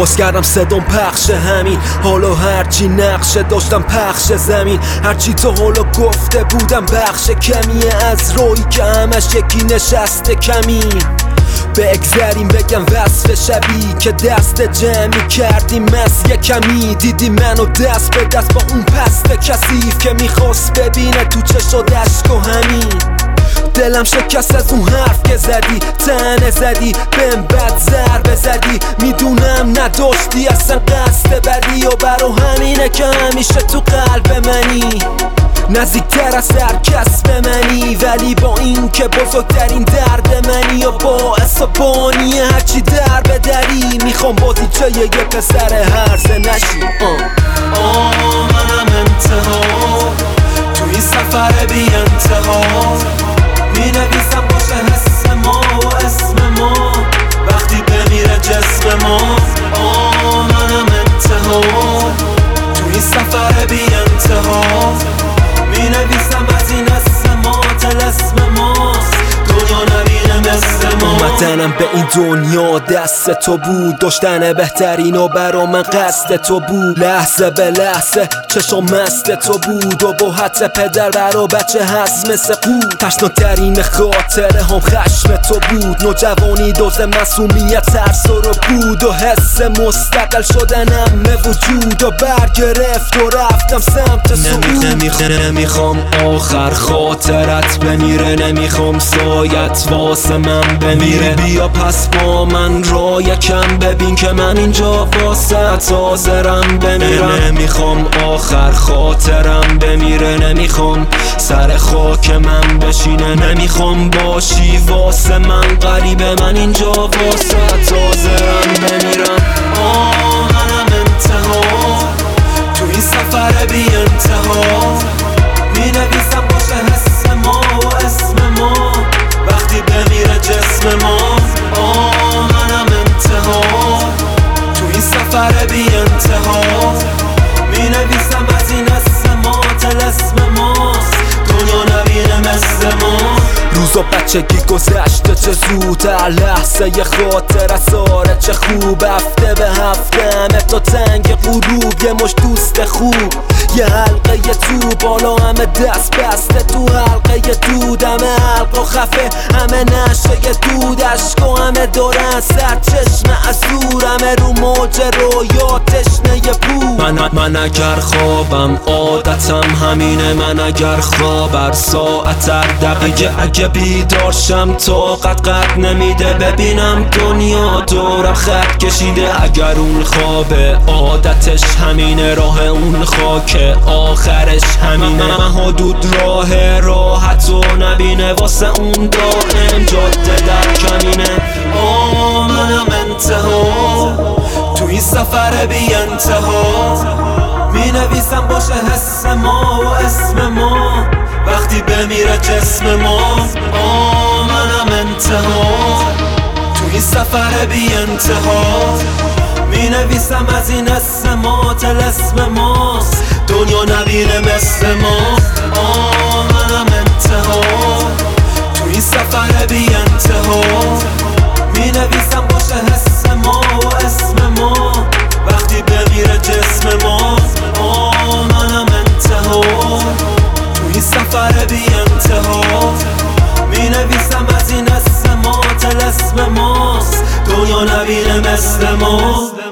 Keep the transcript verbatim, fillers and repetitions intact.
باز کردم صدام پخش همین حالا هرچی نقشه داشتم پخش زمین، هرچی تو حالا گفته بودم بخش کمیه از روی که همش یکی نشسته کمین. بگذاریم بگم وصف شبی که دست جمعی کردیم از یه کمی، دیدی منو دست به دست با اون پست کثیف که میخواست ببینه تو چشات اشک و همین. دلم شکست از اون حرف که زدی، تنه زدی بهم بد ضربه زدی، میدونم نداشتی اصلا قصد بدی و برا همینه که همیشه تو قلب منی، نزدیکتر از هر کس به منی، ولی با این که بزرگترین درد منی و باعث و بانی هرچی در به دری، میخوام بازیچه یه پسر هرزه نشی. آه آه منم انتها تو این سفر بی انتها، می نویسم باشه حس ما و اسم ما وقتی بمیره جسم ما. آه منم انتها تو این سفر بی انتها، می نویسم از این اسم ما طلسم ماست، دنیا نبینه مثل ما. اومدنم به این دنیا دست تو بود، داشتن بهترین و برا من قصد تو بود، لحظه به لحظه چشم مست تو بود و با حد پدر برا بچه هست مثل قود، ترسناکترین خاطره هم خشم تو بود، نوجوانی دوز معصومیت ترس رو بود و حس مستقل شدنم به وجود و برگرفت و رفتم سمت صعود. نمیخوام آخر خاطرت بمیره، نمیخوام سایت واسه من بمیره، بیا پس با من را یکم ببین که من اینجا واسه حاضرم بمیرم. نمیخوام آخر خاطرم بمیره، نمیخوام سر خاک من بشینه، نمیخوام باشی واسه من غریبه، من اینجا واسه حاضرم بمیرم. آه منم انتها تو این سفر بی انتها، می نویسم باشه حس ما و اسم ما وقتی بمیره جسم ما. آه منم انتها تو این سفر بی انتها، می نویسم از این اسم ما طلسم ماست، دنیا نبینه مثل ما. روزا بچگی گذشته چه زود، هر لحظه یه خاطر ساره چه خوب، هفته به هفته همه تا تنگ غروب، یه مش دوست خوب یه حلقه یه تو بالا همه دست بسته تو حلقه یه دود، همه حلق و خفه همه نشه یه دود، عشق و همه دارن سر چشم اسور، همه رو موج رویا تشنه یه پول. من, من اگر خوابم عادتم همینه، من اگر خواب هر ساعت هر دقیقه اگه بیدارشم طاقت قد نمیده، ببینم دنیا دورم خط کشیده، اگر اون خوابه عادتش همینه، راه اون خاکه آخرش همینه، حدود راه راحت و نبینه، واسه اون دائم جاده در کمینه. آه منم انتها تو این سفر بی انتها، می نویسم باشه حس ما و اسم ما وقتی بمیره جسم ما. آه منم انتها تو این سفر بی انتها، می نویسم از این اسم ما طلسم ماست، دنیا نبینه مثل ما. آه منم انتها تو این سفر بی انتها، می نویسم باشه حس ما و اسم ما وقتی بمیره جسم ما. آه منم انتها تو این سفر بی انتها، می نویسم از این اسم ما طلسم ماست، دنیا نبینه مثل ما.